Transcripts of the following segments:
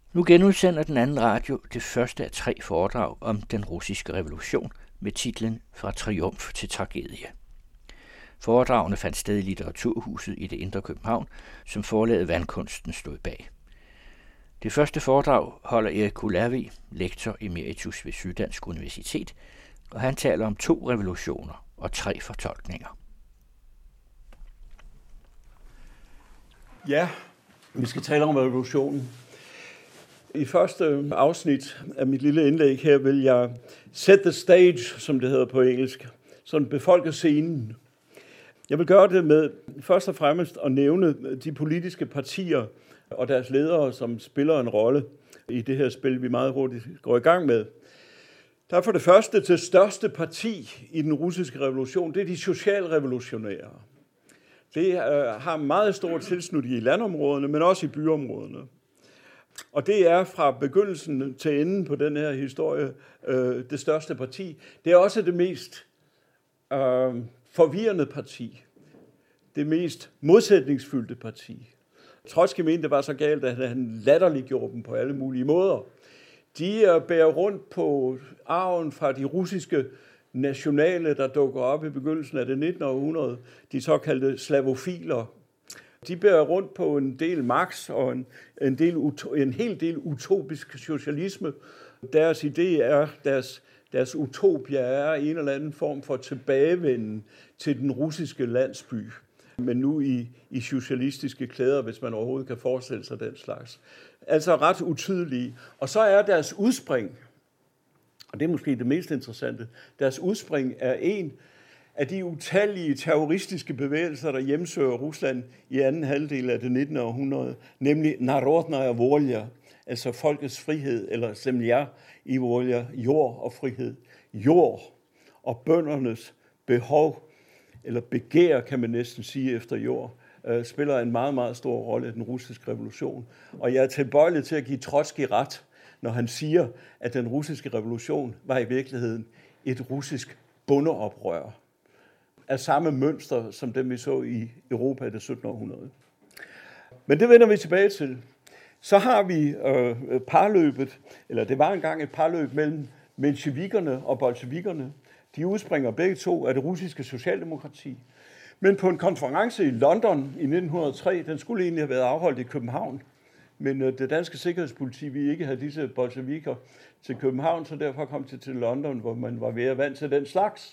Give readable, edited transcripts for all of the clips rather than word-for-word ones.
Nu genudsender den anden radio det første af 3 foredrag om den russiske revolution med titlen Fra triumf til tragedie. Foredragene fandt sted i Litteraturhuset i det indre København, som forlaget Vandkunsten stod bag. Det første foredrag holder Erik Kulavig, lektor emeritus ved Syddansk Universitet, og han taler om 2 revolutioner og 3 fortolkninger. Ja, vi skal tale om revolutionen. I første afsnit af mit lille indlæg her vil jeg set the stage, som det hedder på engelsk, sådan befolke scenen. Jeg vil gøre det med først og fremmest at nævne de politiske partier og deres ledere, som spiller en rolle i det her spil, vi meget hurtigt går i gang med. Der er for det første det største parti i den russiske revolution, det er de socialrevolutionære. Det har meget stor tilsnit i landområderne, men også i byområderne. Og det er fra begyndelsen til enden på den her historie det største parti. Det er også det mest forvirrende parti. Det mest modsætningsfyldte parti. Trotsky mente, det var så galt, at han latterliggjorde dem på alle mulige måder. De bærer rundt på arven fra de russiske nationale, der dukker op i begyndelsen af det 19. århundrede, de såkaldte slavofiler. De bærer rundt på en del Marx og en hel del utopisk socialisme. Deres idé er, deres utopia er en eller anden form for tilbagevenden til den russiske landsby, men nu i socialistiske klæder, hvis man overhovedet kan forestille sig den slags. Altså ret utydelige. Og så er deres udspring, og det er måske det mest interessante, deres udspring er en af de utallige terroristiske bevægelser, der hjemsøger Rusland i anden halvdel af det 19. århundrede, nemlig Narodnaya Volya, altså folkets frihed, eller Zemlya i Volya, jord og frihed. Jord og bøndernes behov, eller begær, kan man næsten sige, efter jord, spiller en meget, meget stor rolle i den russiske revolution. Og jeg er tilbøjelig til at give Trotsky ret, når han siger, at den russiske revolution var i virkeligheden et russisk bondeoprør af samme mønster, som dem vi så i Europa i det 17. århundrede. Men det vender vi tilbage til. Så har vi parløbet, eller det var engang et parløb mellem mensjevikkerne og bolsjevikkerne. De udspringer begge to af det russiske socialdemokrati. Men på en konference i London i 1903, den skulle egentlig have været afholdt i København, men det danske sikkerhedspoliti ville ikke have disse bolsjevikker til København, så derfor kom de til London, hvor man var ved at vant til den slags.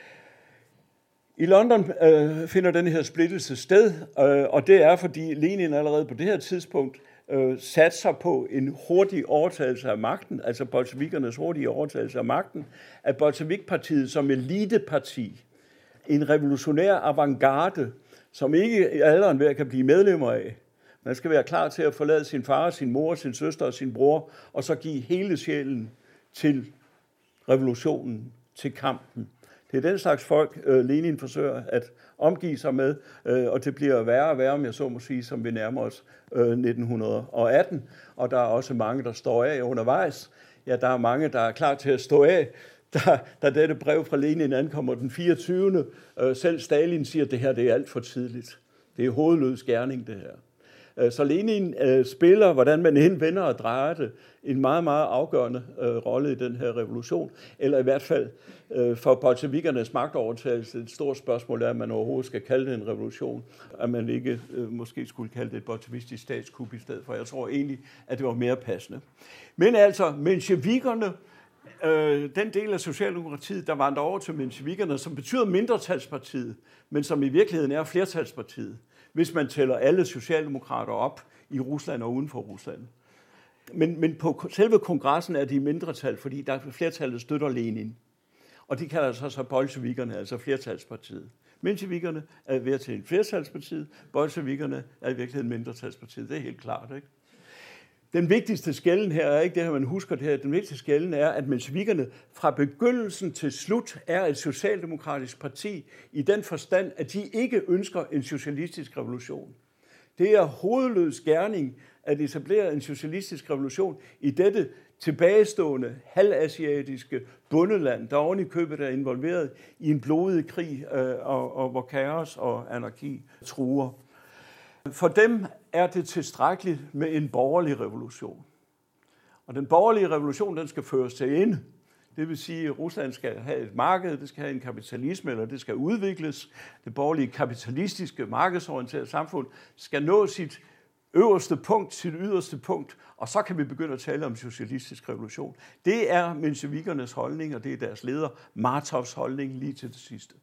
I London finder den her splittelse sted, og det er, fordi Lenin allerede på det her tidspunkt satser på en hurtig overtagelse af magten, altså bolsjevikkernes hurtige overtagelse af magten, at bolsjevikpartiet som eliteparti, en revolutionær avantgarde, som ikke alle og enhver kan blive medlemmer af. Man skal være klar til at forlade sin far, sin mor, sin søster og sin bror, og så give hele sjælen til revolutionen, til kampen. Det er den slags folk, Lenin forsøger at omgive sig med, og det bliver værre og værre, om jeg så må sige, som vi nærmer os 1918. Og der er også mange, der står af undervejs. Ja, der er mange, der er klar til at stå af, da dette brev fra Lenin ankommer den 24. Selv Stalin siger, at det her det er alt for tidligt. Det er hovedløs gerning, det her. Så Lenin spiller, hvordan man indvender og drejer det, en meget, meget afgørende rolle i den her revolution. Eller i hvert fald for bolsjevikkernes magtovertagelse. Et stort spørgsmål er, at man overhovedet skal kalde det en revolution. At man ikke måske skulle kalde det et bolsjevistisk statskup i stedet for. Jeg tror egentlig, at det var mere passende. Men altså, mensjevikkerne, den del af Socialdemokratiet, der vandrer over til mensjevikkerne, som betyder mindretalspartiet, men som i virkeligheden er flertalspartiet, hvis man tæller alle socialdemokrater op i Rusland og uden for Rusland. Men på selve kongressen er de mindretal, fordi der flertallet støtter Lenin. Og de kalder sig så bolsjevikkerne, altså flertalspartiet. Mensjevikkerne er ved til flertalspartiet, bolsjevikkerne er i virkeligheden mindretalspartiet. Det er helt klart, ikke? Den vigtigste skelnen her er ikke det her, man husker det her. Den vigtigste skelnen er, at mensjevikkerne fra begyndelsen til slut er et socialdemokratisk parti i den forstand, at de ikke ønsker en socialistisk revolution. Det er hovedløs gerning at etablere en socialistisk revolution i dette tilbagestående halvasiatiske bundeland, der oven i købet er involveret i en blodig krig, og hvor kaos og anarki truer. For dem er det tilstrækkeligt med en borgerlig revolution. Og den borgerlige revolution, den skal føres til ende. Det vil sige, at Rusland skal have et marked, det skal have en kapitalisme, eller det skal udvikles. Det borgerlige kapitalistiske, markedsorienterede samfund skal nå sit øverste punkt, sit yderste punkt, og så kan vi begynde at tale om socialistisk revolution. Det er mensjevikernes holdning, og det er deres leder, Martovs holdning lige til det sidste.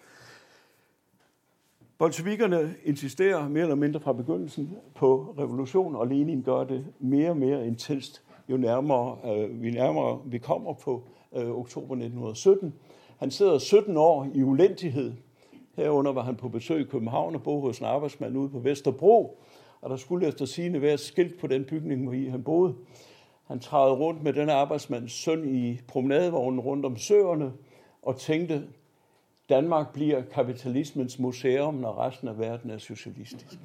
Bolsjevikerne insisterer mere eller mindre fra begyndelsen på revolution, og Lenin gør det mere og mere intenst, jo nærmere vi kommer på oktober 1917. Han sidder 17 år i ulendighed. Herunder var han på besøg i København og boede hos en arbejdsmand ude på Vesterbro, og der skulle efter sigende være et skilt på den bygning, hvor han boede. Han trædede rundt med denne arbejdsmands søn i promenadevognen rundt om søerne og tænkte, Danmark bliver kapitalismens museum, når resten af verden er socialistisk.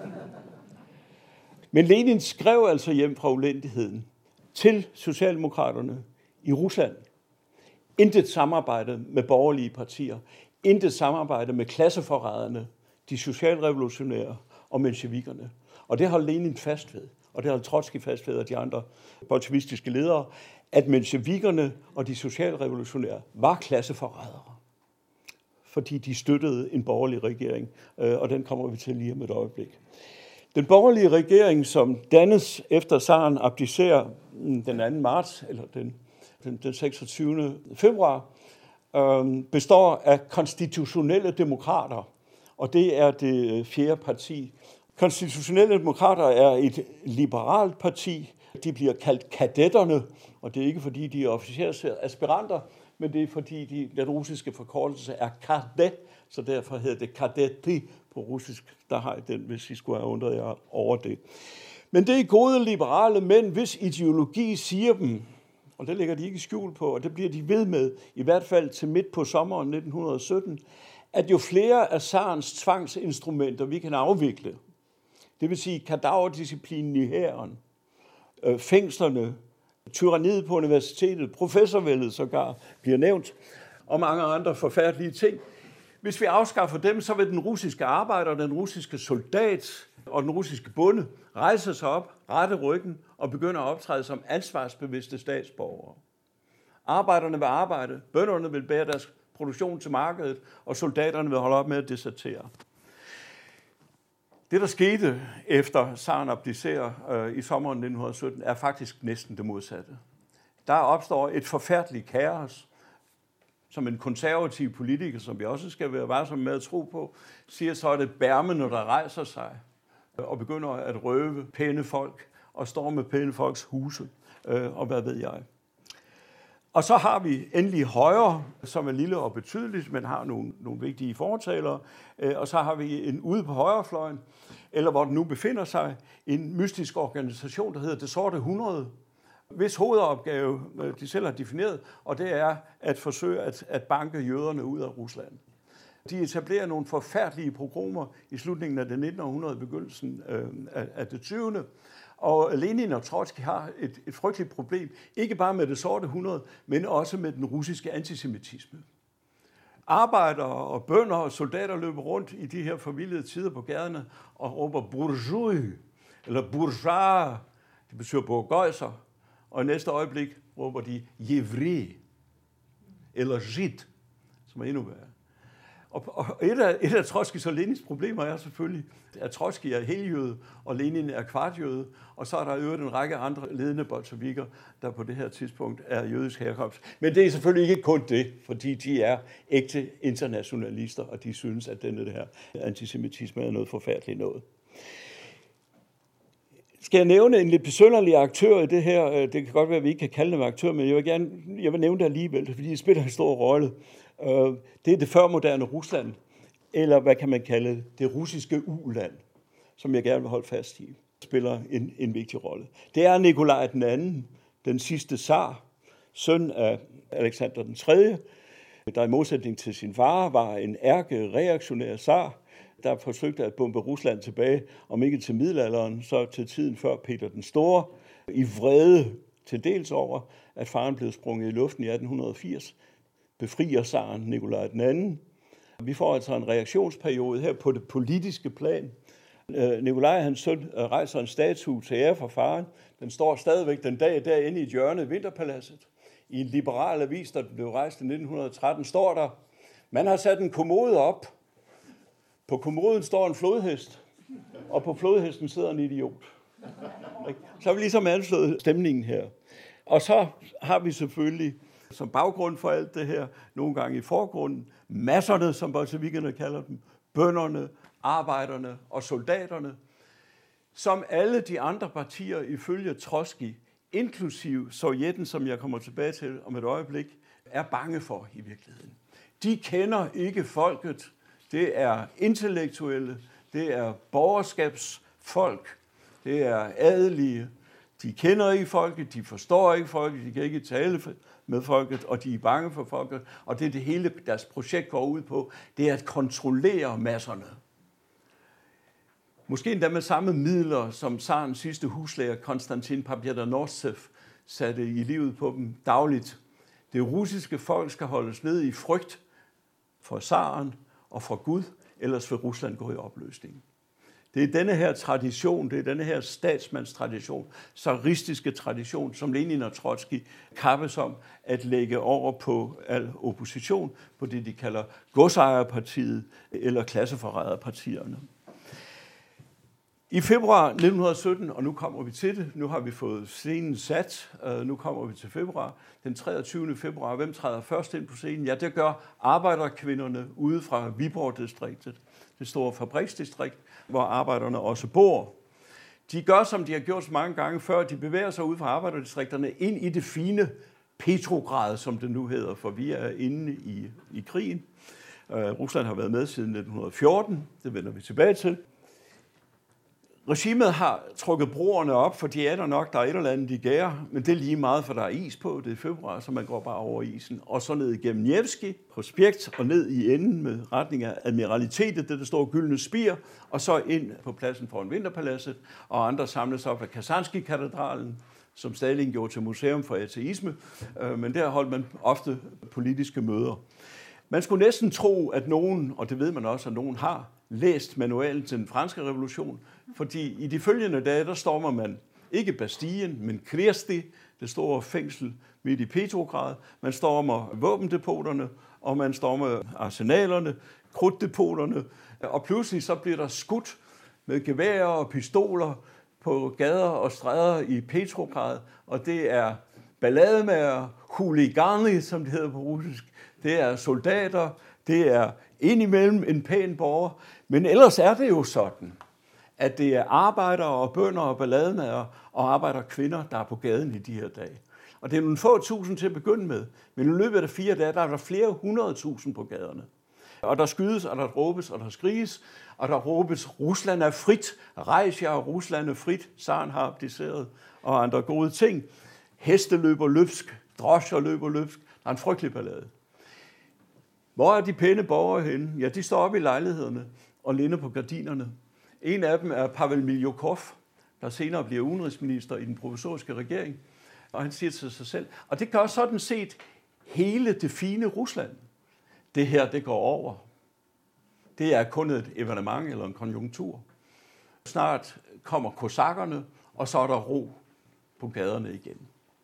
Men Lenin skrev altså hjem fra ulendigheden til socialdemokraterne i Rusland. Intet samarbejde med borgerlige partier. Intet samarbejde med klasseforræderne, de socialrevolutionære og mensjevikerne. Og det holdt Lenin fast ved, og det holdt Trotskij fast ved, og de andre bolsjevistiske ledere, at mensjevikerne og de socialrevolutionære var klasseforrædere, fordi de støttede en borgerlig regering, og den kommer vi til lige om et øjeblik. Den borgerlige regering, som dannes efter zaren abdicerer den 2. marts, eller den 26. februar, består af konstitutionelle demokrater, og det er det 4. parti. Konstitutionelle demokrater er et liberalt parti. De bliver kaldt kadetterne, og det er ikke fordi, de er officersaspiranter, men det er fordi, den russiske forkortelse er kadet, så derfor hedder det kadetti på russisk. Der har jeg den, hvis I skulle have undret jer over det. Men det er gode liberale mænd, hvis ideologi siger dem, og det lægger de ikke skjul på, og det bliver de ved med, i hvert fald til midt på sommeren 1917, at jo flere af zarens tvangsinstrumenter vi kan afvikle, det vil sige kadaverdisciplinen i hæren, fængslerne, tyranniet på universitetet, professorvældet sågar bliver nævnt, og mange andre forfærdelige ting. Hvis vi afskaffer dem, så vil den russiske arbejder, den russiske soldat og den russiske bonde rejse sig op, rette ryggen og begynde at optræde som ansvarsbevidste statsborgere. Arbejderne vil arbejde, bønderne vil bære deres produktion til markedet, og soldaterne vil holde op med at desertere. Det, der skete efter zaren abdicerer i sommeren 1917, er faktisk næsten det modsatte. Der opstår et forfærdeligt kaos, som en konservativ politiker, som vi også skal være varsomme med at tro på, siger så, at det bærmene, der rejser sig og begynder at røve pæne folk og storme pæne folks huse, og hvad ved jeg. Og så har vi endelig Højre, som er lille og betydeligt, men har nogle vigtige fortalere. Og så har vi ude på højrefløjen, eller hvor den nu befinder sig, en mystisk organisation, der hedder Det Sorte 100, hvis hovedopgave de selv har defineret, og det er at forsøge at banke jøderne ud af Rusland. De etablerer nogle forfærdelige pogromer i slutningen af det 19. århundrede, begyndelsen af det 20. Og Lenin og Trotskij har et frygteligt problem, ikke bare med det sorte 100, men også med den russiske antisemitisme. Arbejdere og bønder og soldater løber rundt i de her forvildede tider på gaderne og råber bourgeois eller bourgeois, det betyder burgøjser, og i næste øjeblik råber de jevri eller jid, som er endnu værre. Og et af Trotskijs og Lenins problemer er selvfølgelig, at Trotskij er heljøde, og Lenin er kvartjøde, og så er der øvrigt en række andre ledende bolsjevikker, der på det her tidspunkt er jødisk herkomst. Men det er selvfølgelig ikke kun det, fordi de er ægte internationalister, og de synes, at denne her antisemitisme er noget forfærdeligt noget. Skal jeg nævne en lidt besynderlig aktør i det her? Det kan godt være, at vi ikke kan kalde dem aktør, men jeg vil nævne det alligevel, fordi det spiller en stor rolle. Det er det førmoderne Rusland, eller hvad kan man kalde det russiske uland, som jeg gerne vil holde fast i, spiller en vigtig rolle. Det er Nikolaj II, den sidste zar, søn af Alexander den 3., der i modsætning til sin far var en ærkereaktionær zar, der forsøgte at bombe Rusland tilbage, om ikke til middelalderen, så til tiden før Peter den Store, i vrede til dels over, at faren blev sprunget i luften i 1880, befrier zaren Nikolaj II. Vi får altså en reaktionsperiode her på det politiske plan, Nikolaj, hans søn, rejser en statue til ære for faren. Den står stadigvæk den dag derinde i et hjørne i Vinterpaladset. I en liberal avis, der blev rejst i 1913, står der, man har sat en kommode op. På kommoden står en flodhest, og på flodhesten sidder en idiot. Så har vi ligesom anslået stemningen her. Og så har vi selvfølgelig som baggrund for alt det her, nogle gange i forgrunden, masserne, som bolsjevikkerne kalder dem, bønderne, arbejderne og soldaterne, som alle de andre partier ifølge Trotsky, inklusiv Sovjetten, som jeg kommer tilbage til om et øjeblik, er bange for i virkeligheden. De kender ikke folket. Det er intellektuelle, det er borgerskabsfolk, det er adelige. De kender ikke folket, de forstår ikke folket, de kan ikke tale med folket, og de er bange for folket. Og det hele deres projekt går ud på, det er at kontrollere masserne. Måske endda med samme midler, som tsarens sidste huslærer, Konstantin Pobjedonoscev, satte i livet på dem dagligt. Det russiske folk skal holdes ned i frygt for tsaren og for Gud, ellers vil Rusland gå i opløsning. Det er denne her tradition, det er denne her statsmandstradition, tsaristiske tradition, som Lenin og Trotsky kappes om at lægge over på al opposition, på det de kalder godsejerpartiet eller klasseforræderpartierne. I februar 1917, og nu kommer vi til det, nu har vi fået scenen sat, nu kommer vi til februar, den 23. februar, hvem træder først ind på scenen? Ja, det gør arbejderkvinderne ude fra Viborg-distriktet, det store fabriksdistrikt, hvor arbejderne også bor. De gør, som de har gjort så mange gange før, de bevæger sig ud fra arbejderdistrikterne ind i det fine Petrograd, som det nu hedder, for vi er inde i krigen. Rusland har været med siden 1914, det vender vi tilbage til. Regimet har trukket broerne op, for de er der nok, der er et eller andet, de gærer, men det er lige meget, for der er is på, det er februar, så man går bare over isen. Og så ned igennem Nevsky, Prospekt, og ned i enden med retning af Admiralitetet, det der står gyldne spir, og så ind på pladsen foran Vinterpaladset, og andre samles op af Kasansky-katedralen, som Stalin gjorde til museum for ateisme, men der holdt man ofte politiske møder. Man skulle næsten tro, at nogen, og det ved man også, at nogen har, læst manualen til den franske revolution, fordi i de følgende dage, der stormer man ikke Bastien, men Kristi, det store fængsel midt i Petrograd. Man stormer våbendepoterne, og man stormer arsenalerne, krudtdepoterne, og pludselig så bliver der skudt med geværer og pistoler på gader og stræder i Petrograd, og det er ballademager, huligani, som det hedder på russisk, det er soldater, det er indimellem en pæn borger, men ellers er det jo sådan, at det er arbejdere og bønder og ballademager og arbejderkvinder, der er på gaden i de her dage. Og det er nogle få tusind til at begynde med, men i løbet af 4 dage, der er der flere 100.000 på gaderne. Og der skydes, og der råbes, og der skriges, og der råbes, Rusland er frit, rejs jer, Rusland er frit, tsaren har abdiceret, og andre gode ting. Heste løber løbsk, drosjer løber løbsk, der er en frygtelig ballade. Hvor er de pæne borgere henne? Ja, de står oppe i lejlighederne og linder på gardinerne. En af dem er Pavel Miljukov, der senere bliver udenrigsminister i den provisoriske regering. Og han siger til sig selv, og det gør sådan set hele det fine Rusland. Det her, det går over. Det er kun et evenement eller en konjunktur. Snart kommer kosakkerne, og så er der ro på gaderne igen.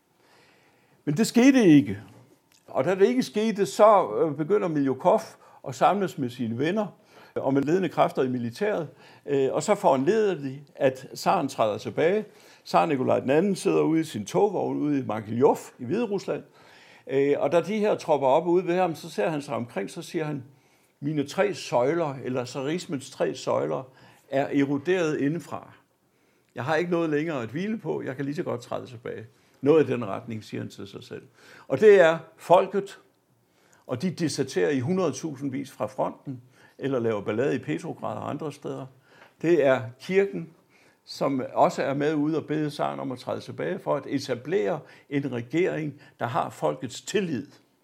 Men det skete ikke. Og da det ikke skete, så begynder Miljukov at samles med sine venner og med ledende kræfter i militæret, og så foranleder de, at tsaren træder tilbage. Tsar Nikolaj II sidder ude i sin togvogn ude i Margiljov i Hviderusland, og da de her tropper op ude ved ham, så ser han sig omkring, så siger han, mine 3 søjler, eller tsarismens 3 søjler, er eroderet indefra. Jeg har ikke noget længere at hvile på, jeg kan lige så godt træde tilbage. Noget i den retning, siger han til sig selv. Og det er folket, og de deserterer i 100.000 vis fra fronten, eller laver ballade i Petrograd og andre steder. Det er kirken, som også er med ude og bede tsaren om at træde tilbage for at etablere en regering, der har folkets tillid.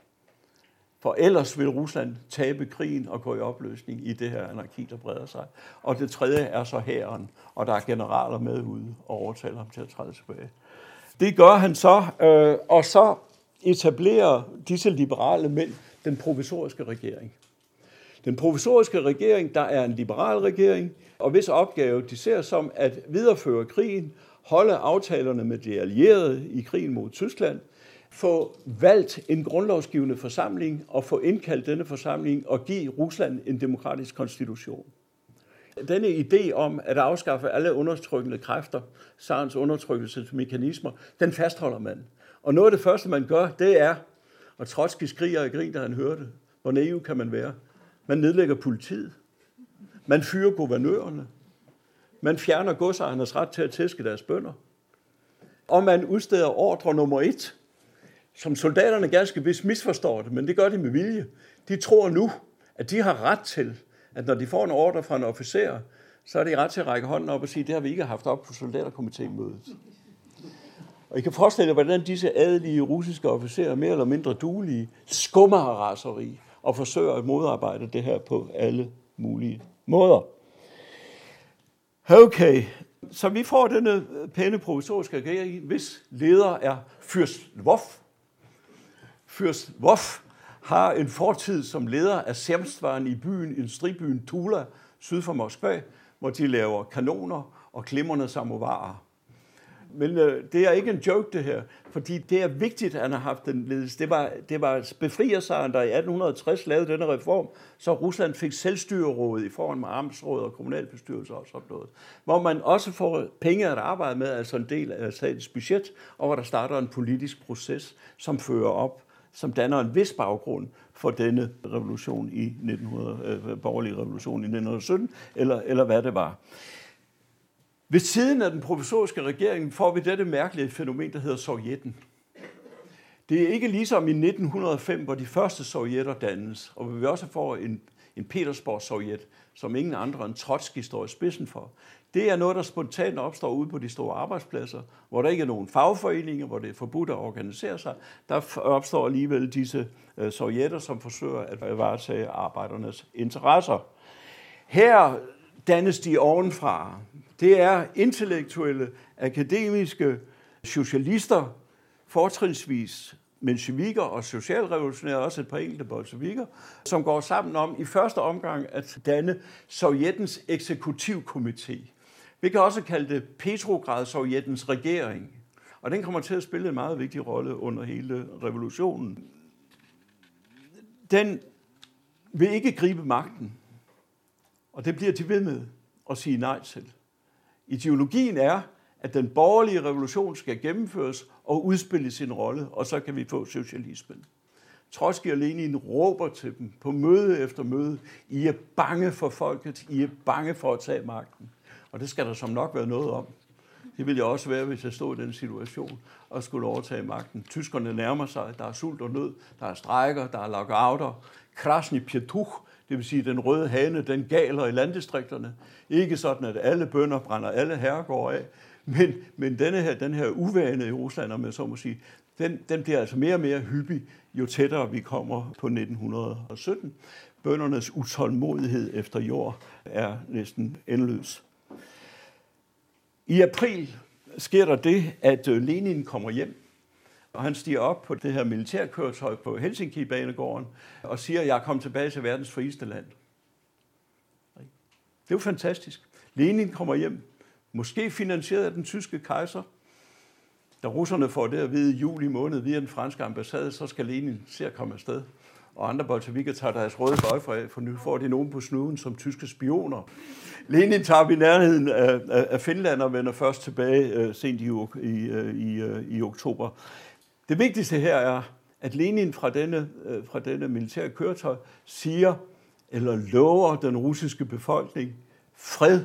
For ellers vil Rusland tabe krigen og gå i opløsning i det her anarki, der breder sig. Og det tredje er så hæren, og der er generaler med ude og overtaler ham til at træde tilbage. Det gør han så, og så etablerer disse liberale mænd den provisoriske regering. Den provisoriske regering, der er en liberal regering, og hvis opgave de ser som at videreføre krigen, holde aftalerne med de allierede i krigen mod Tyskland, få valgt en grundlovsgivende forsamling og få indkaldt denne forsamling og give Rusland en demokratisk konstitution. Denne idé om at afskaffe alle undertrykkende kræfter, zarens undertrykkelsesmekanismer, den fastholder man. Og noget af det første, man gør, det er, og Trotskij skriger og griner, da han hører det, hvor naiv kan man være. Man nedlægger politiet. Man fyrer guvernørerne. Man fjerner godsejernes ret til at tæske deres bønder. Og man udsteder ordre nummer 1, som soldaterne ganske vist misforstår det, men det gør de med vilje. De tror nu, at de har ret til, at når de får en ordre fra en officer, så er de ret til at række hånden op og sige, det har vi ikke haft op på soldaterkomitémødet. Og I kan forestille jer, hvordan disse adelige russiske officerer, mere eller mindre duelige, skummer af raseri og forsøger at modarbejde det her på alle mulige måder. Okay, så vi får denne pæne provisoriske regering, hvis leder er Fyrst Lvov. Fyrst Lvov har en fortid som leder af Zemstvaren i byen, industribyen Tula, syd for Moskva, hvor de laver kanoner og glimrende samovarer. Men det er ikke en joke, det her, fordi det er vigtigt, at han har haft den ledelse. Det var befriersaren, der i 1860 lavede denne reform, så Rusland fik selvstyreråd i form af amtsråd og kommunalbestyrelser og sådan noget. Hvor man også får penge at arbejde med, altså en del af statens budget, og hvor der starter en politisk proces, som fører op, som danner en vis baggrund for denne revolution i borgerlige revolution i 1917, eller hvad det var. Ved siden af den provisoriske regering får vi dette mærkelige fænomen, der hedder Sovjetten. Det er ikke ligesom i 1905, hvor de første sovjetter dannes, og hvor vi også får en Petersborg-sovjet, som ingen andre end Trotskij står i spidsen for. Det er noget, der spontant opstår ude på de store arbejdspladser, hvor der ikke er nogen fagforeninger, hvor det er forbudt at organisere sig. Der opstår alligevel disse sovjetter, som forsøger at varetage arbejdernes interesser. Her dannes de ovenfra. Det er intellektuelle, akademiske socialister, fortrinsvis mensjevikker og socialrevolutionære, også et par enkelte bolsjevikker, som går sammen om i første omgang at danne Sovjetens eksekutivkomité. Vi kan også kalde det Petrograd-Sovjetens regering. Og den kommer til at spille en meget vigtig rolle under hele revolutionen. Den vil ikke gribe magten, og det bliver de ved med at sige nej til. Ideologien er, at den borgerlige revolution skal gennemføres og udspille sin rolle, og så kan vi få socialismen. Trotskij og Lenin råber til dem på møde efter møde, I er bange for folket, I er bange for at tage magten. Og det skal der som nok være noget om. Det ville jeg også være, hvis jeg stod i den situation og skulle overtage magten. Tyskerne nærmer sig, der er sult og nød, der er strejker, der er lockouter. Krasny Pjetuch, det vil sige den røde hane, den galer i landdistrikterne. Ikke sådan, at alle bønder brænder alle herregårde af, men den her uvane i Rusland, om jeg så må sige, den bliver altså mere og mere hyppig, jo tættere vi kommer på 1917. Bøndernes utålmodighed efter jord er næsten endeløs. I april sker der det, at Lenin kommer hjem, og han stiger op på det her militærkøretøj på Helsinki-banegården og siger, at jeg er kommet tilbage til verdens frieste land. Det er jo fantastisk. Lenin kommer hjem, måske finansieret af den tyske kejser. Da russerne får det at vide i juli måned via den franske ambassade, så skal Lenin se at komme afsted. Og andre bolsjevikker tager deres røde bøjfer af, for nu får de nogen på snuden som tyske spioner. Lenin tager vi nærheden af Finland og vender først tilbage sent i oktober. Det vigtigste her er, at Lenin fra denne militære køretøj siger, eller lover den russiske befolkning, fred,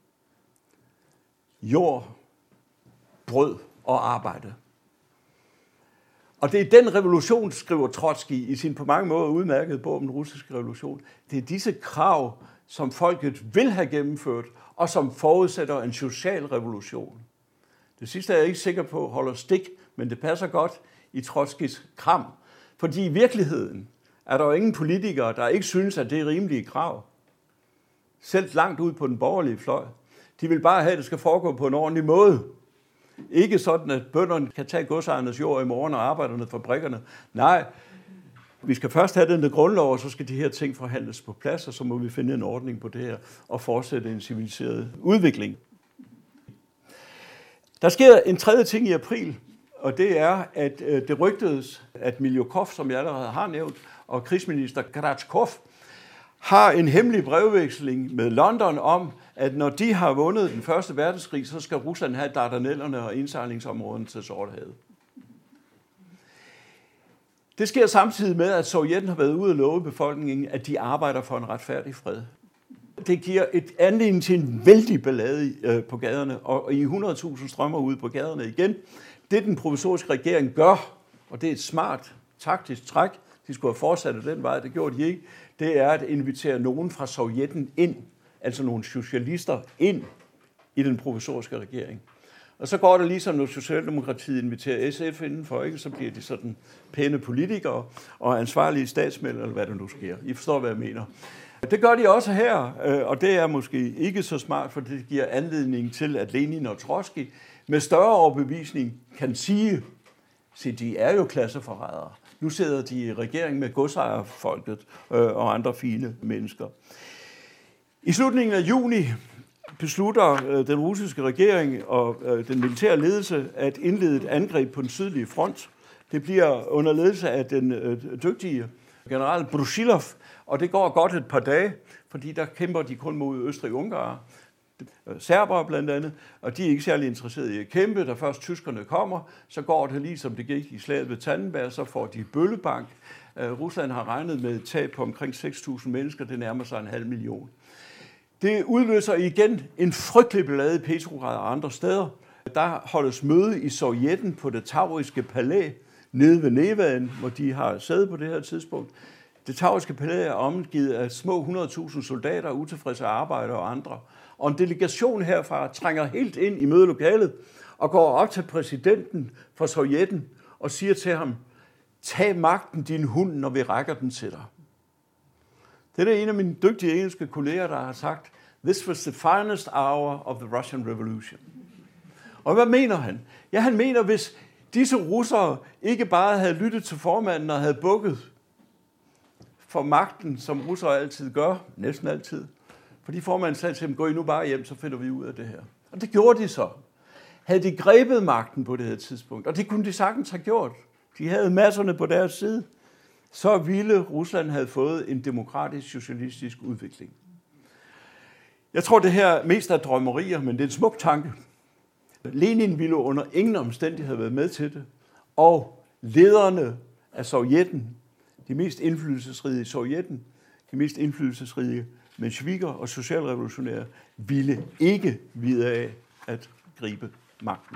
jord, brød og arbejde. Og det er den revolution, skriver Trotskij i sin på mange måder udmærkede bog om den russiske revolution. Det er disse krav, som folket vil have gennemført, og som forudsætter en social revolution. Det sidste er jeg ikke sikker på holder stik, men det passer godt i Trotskijs kram. Fordi i virkeligheden er der jo ingen politikere, der ikke synes, at det er rimelige krav. Selv langt ud på den borgerlige fløj. De vil bare have, at det skal foregå på en ordentlig måde. Ikke sådan, at bønderne kan tage godsejernes jord i morgen og arbejderne fabrikkerne. Nej, vi skal først have den der grundlov, og så skal de her ting forhandles på plads, og så må vi finde en ordning på det her og fortsætte en civiliseret udvikling. Der sker en tredje ting i april, og det er, at det rygtedes, at Miljukov, som jeg allerede har nævnt, og krigsminister Gratchkov har en hemmelig brevveksling med London om, at når de har vundet den første verdenskrig, så skal Rusland have Dardanellerne og indsejlingsområderne til Sortehavet. Det sker samtidig med, at Sovjetten har været ude og love befolkningen, at de arbejder for en retfærdig fred. Det giver et anledning til en vældig ballade på gaderne, og i 100.000 strømmer ud på gaderne igen. Det den provisoriske regering gør, og det er et smart taktisk træk, de skulle have fortsat den vej, det gjorde de ikke, det er at invitere nogen fra Sovjetten ind, altså nogle socialister ind i den provisoriske regering. Og så går det ligesom, når Socialdemokratiet inviterer SF indenfor, ikke? Så bliver de sådan pæne politikere og ansvarlige statsmænd, eller hvad der nu sker. I forstår, hvad jeg mener. Det gør de også her, og det er måske ikke så smart, for det giver anledning til, at Lenin og Trotsky med større overbevisning kan sige, se, de er jo klasseforrædere. Nu sidder de i regering med godsejerfolket og andre fine mennesker. I slutningen af juni beslutter den russiske regering og den militære ledelse at indlede et angreb på den sydlige front. Det bliver under ledelse af den dygtige general Brusilov, og det går godt et par dage, fordi der kæmper de kun mod Østrig-Ungarn, serbere blandt andet, og de er ikke særlig interesserede i at kæmpe. Da først tyskerne kommer, så går det lige som det gik i slaget ved Tannenberg, så får de bøllebank. Rusland har regnet med et tab på omkring 6.000 mennesker, det nærmer sig 500.000. Det udløser igen en frygtelig ballade i Petrograd og andre steder. Der holdes møde i Sovjetten på det Tauriske Palæ nede ved Nevaden, hvor de har sæde på det her tidspunkt. Det Tauriske Palæ er omgivet af små 100.000 soldater, utilfredse arbejdere og andre. Og en delegation herfra trænger helt ind i mødelokalet og går op til præsidenten for Sovjetten og siger til ham, tag magten, din hund, når vi rækker den til dig. Det er en af mine dygtige engelske kolleger, der har sagt, this was the finest hour of the Russian Revolution. Og hvad mener han? Ja, han mener, hvis disse russere ikke bare havde lyttet til formanden og havde bukket for magten, som russere altid gør, næsten altid, fordi formanden sagde til dem, gå I nu bare hjem, så finder vi ud af det her. Og det gjorde de så. Havde de grebet magten på det her tidspunkt, og det kunne de sagtens have gjort, de havde masserne på deres side, så ville Rusland have fået en demokratisk, socialistisk udvikling. Jeg tror, det her mest er drømmerier, men det er en smuk tanke. Lenin ville under ingen omstændighed have været med til det, og lederne af Sovjetten, de mest indflydelsesrige i Sovjetten, de mest indflydelsesrige mensjevikker og socialrevolutionære, ville ikke vide af at gribe magten.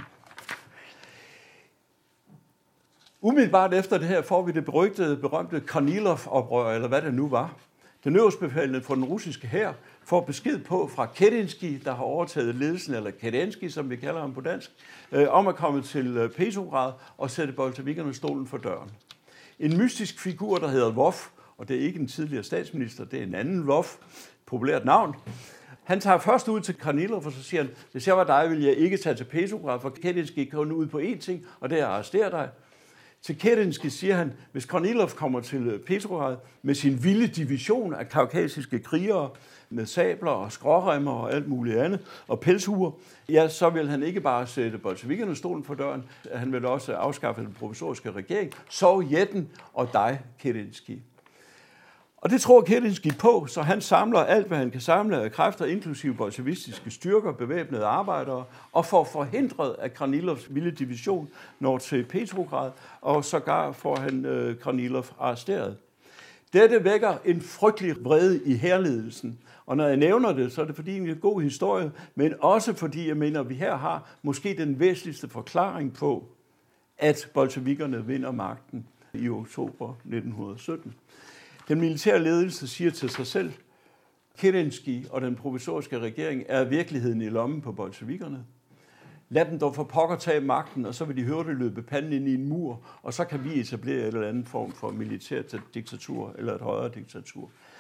Umiddelbart efter det her får vi det berømte Kornilov-oprør, eller hvad det nu var. Den øverstbefalende for den russiske hær får besked på fra Kerensky, der har overtaget ledelsen, eller Kerensky, som vi kalder ham på dansk, om at komme til Petrograd og sætte bolsjevikkerne stolen for døren. En mystisk figur, der hedder Lvov, og det er ikke en tidligere statsminister, det er en anden Lvov, populært navn. Han tager først ud til Kornilov, og så siger han, hvis jeg var dig, ville jeg ikke tage til Petrograd, for Kerensky kun ud på én ting, og det er at arrestere dig. Til Kerensky siger han, hvis Kornilov kommer til Petrograd med sin vilde division af kaukasiske krigere, med sabler og skråremmer og alt muligt andet, og pelshuer, ja, så vil han ikke bare sætte bolsjevikkerne stolen for døren, han vil også afskaffe den provisoriske regering, Sovjetten og dig, Kerensky. Og det tror Kerensky på, så han samler alt, hvad han kan samle af kræfter, inklusive bolsjevistiske styrker, bevæbnede arbejdere, og får forhindret, at Kornilovs vilde division når til Petrograd, og sågar får han Kornilov arresteret. Dette vækker en frygtelig vrede i hærledelsen, og når jeg nævner det, så er det fordi det er en god historie, men også fordi jeg mener, at vi her har måske den væsentligste forklaring på, at bolsjevikkerne vinder magten i oktober 1917. Den militære ledelse siger til sig selv, Kerensky og den provisoriske regering er virkeligheden i lommen på bolsjevikkerne. Lad dem dog for pokker tage magten, og så vil de hurtigt løbe panden ind i en mur, og så kan vi etablere en eller anden form for militært diktatur eller et højere diktatur.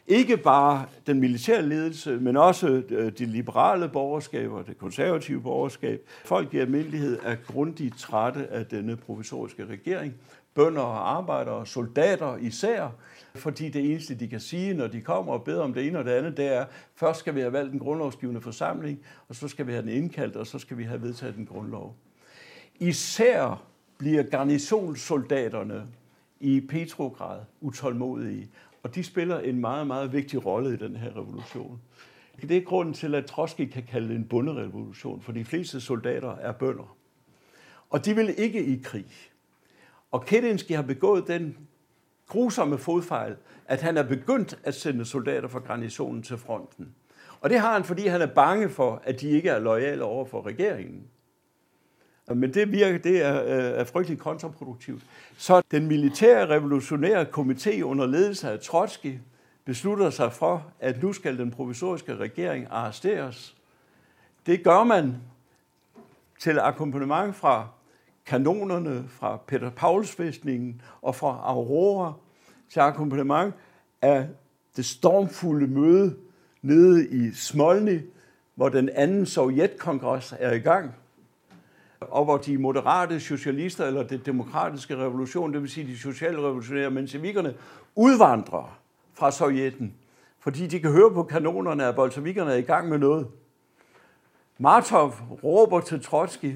ikke bare den militære ledelse, men også de liberale borgerskaber, det konservative borgerskab. Folk i almindelighed er grundigt trætte af denne provisoriske regering. Bønder og arbejdere og soldater især, fordi det eneste, de kan sige, når de kommer og beder om det ene og det andet, det er, først skal vi have valgt en grundlovsgivende forsamling, og så skal vi have den indkaldt, og så skal vi have vedtaget en grundlov. Især bliver garnisonssoldaterne i Petrograd utålmodige, og de spiller en meget, meget vigtig rolle i den her revolution. Det er grunden til, at Trotskij kan kalde det en bonderevolution, for de fleste soldater er bønder. Og de vil ikke i krig. Og Kerensky har begået den grusomme fodfejl, at han er begyndt at sende soldater fra garnisonen til fronten. Og det har han, fordi han er bange for, at de ikke er loyale over for regeringen. Men det er frygtelig kontraproduktivt. Så den militære revolutionære komité under ledelse af Trotskij beslutter sig for, at nu skal den provisoriske regering arresteres. Det gør man til akkompagnement fra kanonerne, fra Peter Pauls-fæstningen og fra Aurora, til akkompagnement af det stormfulde møde nede i Smolny, hvor den anden sovjetkongres er i gang, og hvor de moderate socialister, eller det demokratiske revolution, det vil sige de socialrevolutionære mensevikkerne, udvandrer fra Sovjetten, fordi de kan høre på kanonerne, at bolsjevikkerne er i gang med noget. Martov råber til Trotskij,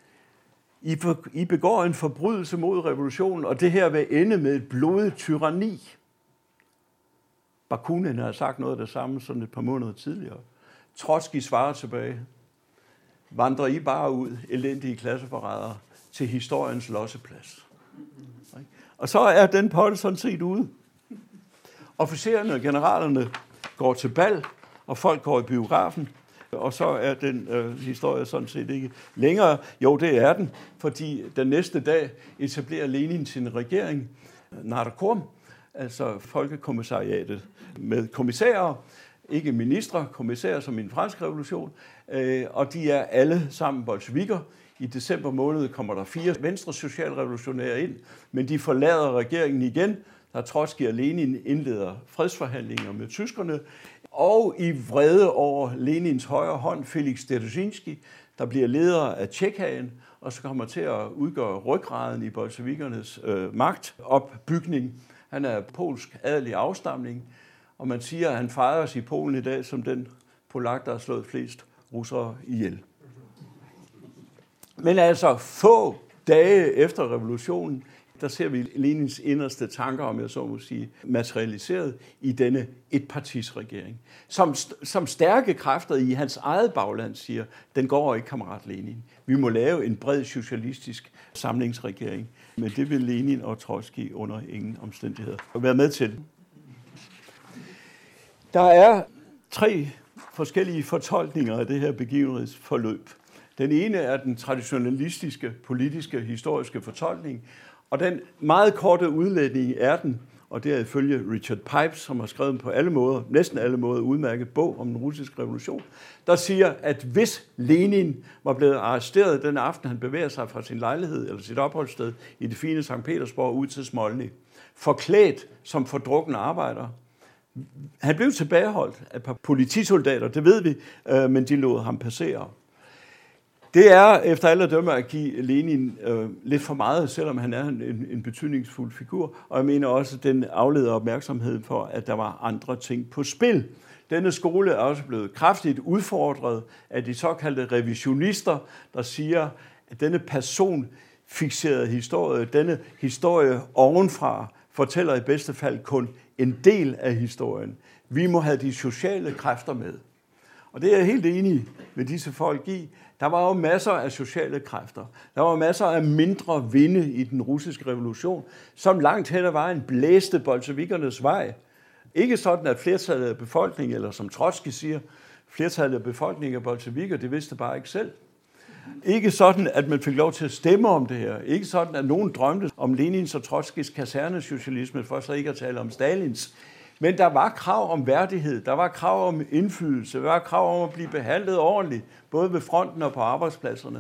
I begår en forbrydelse mod revolutionen, og det her vil ende med et blodigt tyranni. Bakunin har sagt noget af det samme sådan et par måneder tidligere. Trotskij svarer tilbage, vandrer I bare ud, elendige klasseforrædere, til historiens losseplads. Og så er den potte sådan set ude. Officererne og generalerne går til bal, og folk går i biografen, og så er den historie sådan set ikke længere. Jo, det er den, fordi den næste dag etablerer Lenin sin regering, Narkom, altså Folkekommissariatet, med kommissærer, ikke ministre, kommissærer som i en fransk revolution, og de er alle sammen bolsjevikker. I december måned kommer der 4 venstre socialrevolutionære ind, men de forlader regeringen igen, da Trotskij og Lenin indleder fredsforhandlinger med tyskerne, og i vrede over Lenins højre hånd, Felix Dzerzhinsky, der bliver leder af Tjekhagen, og så kommer til at udgøre ryggraden i bolsjevikkernes magtopbygning. Han er polsk adelig afstamning, og man siger, at han fejres i Polen i dag som den polak, der har slået flest russere ihjel. Men altså få dage efter revolutionen, der ser vi Lenins inderste tanker, om jeg så må sige, materialiseret i denne etpartisregering. Som stærke kræfter i hans eget bagland siger, den går ikke, kammerat Lenin. Vi må lave en bred socialistisk samlingsregering. Men det vil Lenin og Trotskij under ingen omstændigheder være med til. Der er 3 forskellige fortolkninger af det her begivenhedsforløb. Den ene er den traditionalistiske, politiske, historiske fortolkning, og den meget korte udlægning er den, og det er ifølge Richard Pipes, som har skrevet på alle måder, næsten alle måder, udmærket bog om den russiske revolution, der siger, at hvis Lenin var blevet arresteret den aften, han bevæger sig fra sin lejlighed eller sit opholdssted i det fine Sankt Petersborg ud til Smolny, forklædt som fordrukne arbejdere. Han blev tilbageholdt af et par politisoldater, det ved vi, men de lod ham passere. Det er efter alle dømme at give Lenin lidt for meget, selvom han er en betydningsfuld figur, og jeg mener også, at den afleder opmærksomhed for, at der var andre ting på spil. Denne skole er også blevet kraftigt udfordret af de såkaldte revisionister, der siger, at denne personfixerede historie, denne historie ovenfra, fortæller i bedste fald kun en del af historien. Vi må have de sociale kræfter med. Og det er jeg helt enig med disse folk i. Der var jo masser af sociale kræfter. Der var masser af mindre vinde i den russiske revolution, som langt hen ad vejen blæste bolsjevikkernes vej. Ikke sådan, at flertallet af befolkningen, eller som Trotskij siger, flertallet af befolkningen er bolsjevikker, det vidste bare ikke selv. Ikke sådan, at man fik lov til at stemme om det her. Ikke sådan, at nogen drømte om Lenins og Trotskijs kasernesocialisme, for så ikke at tale om Stalins. Men der var krav om værdighed, der var krav om indflydelse, der var krav om at blive behandlet ordentligt, både ved fronten og på arbejdspladserne.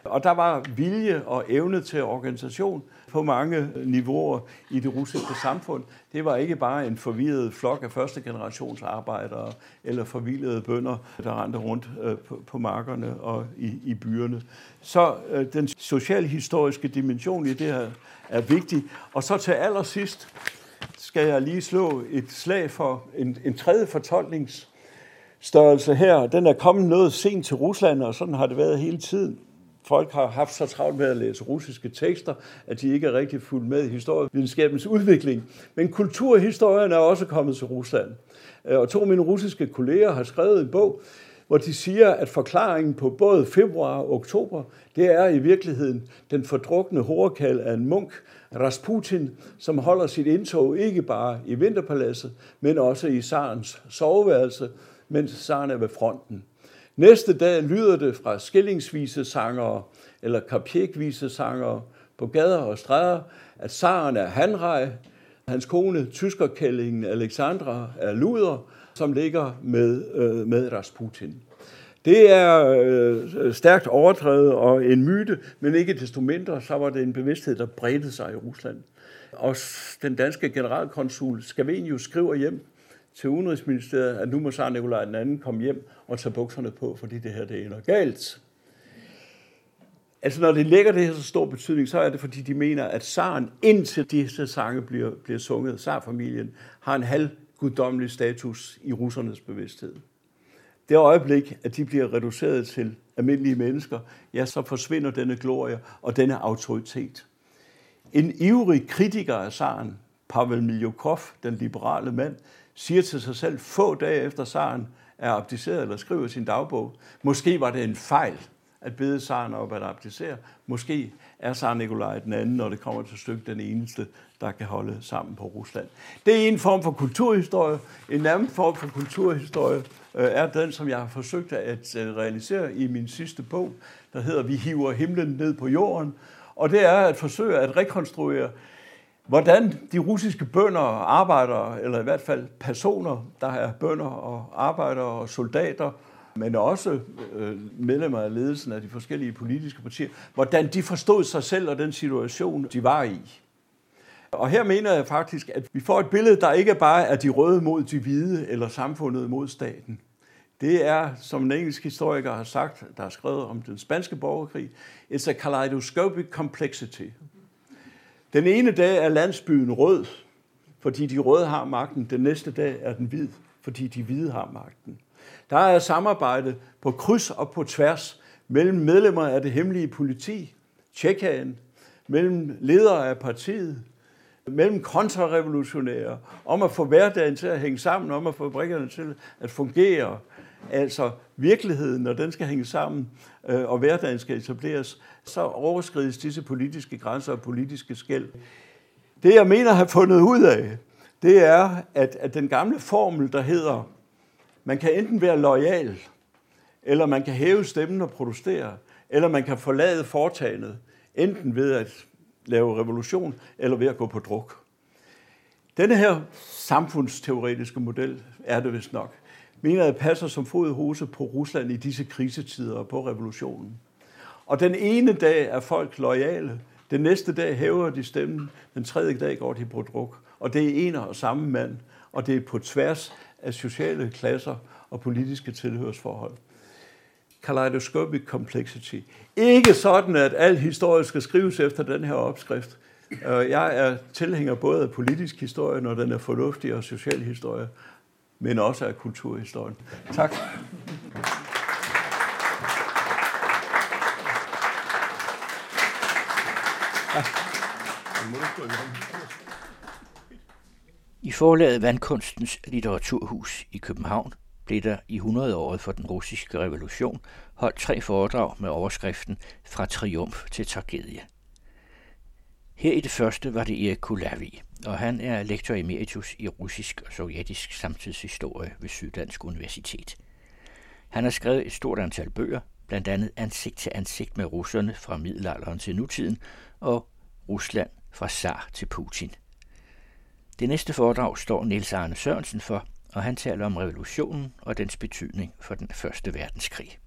Og der var vilje og evne til organisation på mange niveauer i det russiske samfund. Det var ikke bare en forvirret flok af første generations arbejdere eller forvildede bønder, der rendte rundt på markerne og i byerne. Så den socialhistoriske dimension i det her er vigtig. Og så til allersidst skal jeg lige slå et slag for en tredje fortolkningsstørrelse her. Den er kommet noget sent til Rusland, og sådan har det været hele tiden. Folk har haft så travlt med at læse russiske tekster, at de ikke er rigtig fulgt med i historievidenskabens udvikling. Men kulturhistorien er også kommet til Rusland. Og 2 af mine russiske kolleger har skrevet en bog, hvor de siger, at forklaringen på både februar og oktober, det er i virkeligheden den fordrukne horekald af en munk, Rasputin, som holder sit indtog ikke bare i Vinterpaladset, men også i zarens soveværelse, mens zaren er ved fronten. Næste dag lyder det fra skillingsvisesangere eller karpjekvisesangere på gader og stræder, at zaren er Hanrej, hans kone, tyskerkællingen Alexandra, er luder, som ligger med Rasputin. Det er stærkt overdrevet og en myte, men ikke desto mindre, så var det en bevidsthed, der bredte sig i Rusland. Og den danske generalkonsul Scavenius skriver hjem til Udenrigsministeriet, at nu må zar Nikolaj II komme hjem og tage bukserne på, fordi det her det ender galt. Altså når det lægger det her så stor betydning, så er det fordi de mener, at zaren indtil disse sange bliver sunget, zarfamilien, har en halvguddommelig status i russernes bevidsthed. Det øjeblik, at de bliver reduceret til almindelige mennesker, ja, så forsvinder denne glorie og denne autoritet. En ivrig kritiker af zaren, Pavel Miljukov, den liberale mand, siger til sig selv få dage efter zaren er abdiceret eller skriver sin dagbog. Måske var det en fejl at bede zaren op at abdicere. Måske er zar Nikolaj II, når det kommer til stykket, den eneste, der kan holde sammen på Rusland. Det er en form for kulturhistorie. En anden form for kulturhistorie er den, som jeg har forsøgt at realisere i min sidste bog, der hedder Vi hiver himlen ned på jorden. Og det er at forsøge at rekonstruere, hvordan de russiske bønder og arbejdere, eller i hvert fald personer, der er bønder og arbejdere og soldater, men også medlemmer af ledelsen af de forskellige politiske partier, hvordan de forstod sig selv og den situation, de var i. Og her mener jeg faktisk, at vi får et billede, der ikke bare er de røde mod de hvide, eller samfundet mod staten. Det er, som en engelsk historiker har sagt, der har skrevet om den spanske borgerkrig, it's a kaleidoscopic complexity. Den ene dag er landsbyen rød, fordi de røde har magten. Den næste dag er den hvid, fordi de hvide har magten. Der er samarbejde på kryds og på tværs mellem medlemmer af det hemmelige politi, Tjekkaen, mellem ledere af partiet, mellem kontrarevolutionære, om at få hverdagen til at hænge sammen, om at få fabrikkerne til at fungere. Altså virkeligheden, når den skal hænge sammen, og hverdagen skal etableres, så overskrides disse politiske grænser og politiske skel. Det, jeg mener at have fundet ud af, det er, at den gamle formel, der hedder, man kan enten være loyal, eller man kan hæve stemmen og protestere, eller man kan forlade foretagendet, enten ved at lave revolution, eller ved at gå på druk. Denne her samfundsteoretiske model er det vist nok. Mener jeg passer som fod i hose på Rusland i disse krisetider og på revolutionen. Og den ene dag er folk loyale, den næste dag hæver de stemmen, den tredje dag går de på druk. Og det er en og samme mand, og det er på tværs af sociale klasser og politiske tilhørsforhold. Kaleidoscopic complexity. Ikke sådan, at al historie skal skrives efter den her opskrift. Jeg er tilhænger både af politisk historie, når den er fornuftig, og social historie, men også af kulturhistorien. Tak. I forlaget Vandkunstens Litteraturhus i København blev der i 100-året for den russiske revolution holdt 3 foredrag med overskriften Fra triumf til tragedie. Her i det første var det Erik Kulavig, og han er lektor emeritus i russisk og sovjetisk samtidshistorie ved Syddansk Universitet. Han har skrevet et stort antal bøger, blandt andet Ansigt til ansigt med russerne fra middelalderen til nutiden og Rusland fra zar til Putin. Det næste foredrag står Niels Arne Sørensen for, og han taler om revolutionen og dens betydning for den første verdenskrig.